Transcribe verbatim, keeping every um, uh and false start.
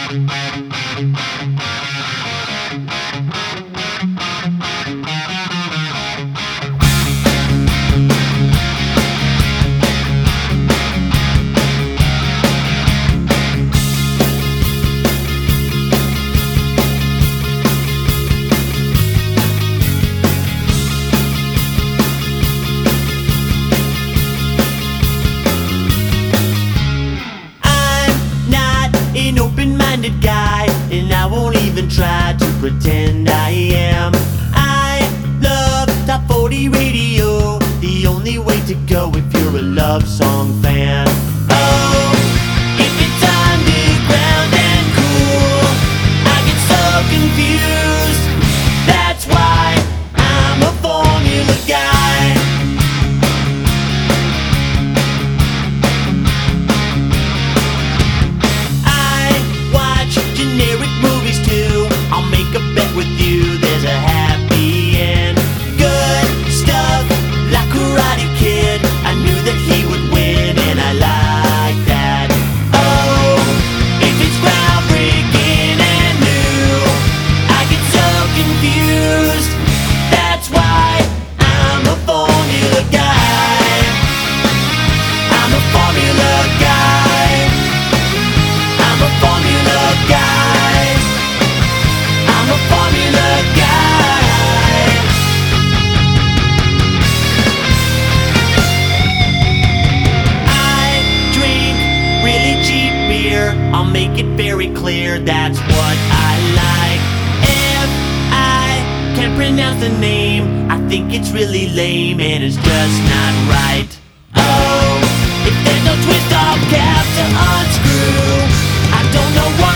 An open-minded guy, and I won't even try to pretend I am. I love top forty radio, the only way to go if you're a love song fan. Oh, if it's underground and cool, I get so confused. That's why I'm a formula guy. Generic movies too. I'll make a bet with you there's a happy end. Good stuff like Karate Kid. I knew that he would win and I like that. Oh, if it's groundbreaking and new, I get so confused. That's why I'm a formula guy. I'm a formula guy. I'm a formula guy. I'm a formula guy. I drink really cheap beer. I'll make it very clear that's what I like. If I can't pronounce the name, I think it's really lame and it's just not right. Oh, if there's no twist off cap to unscrew, I don't know why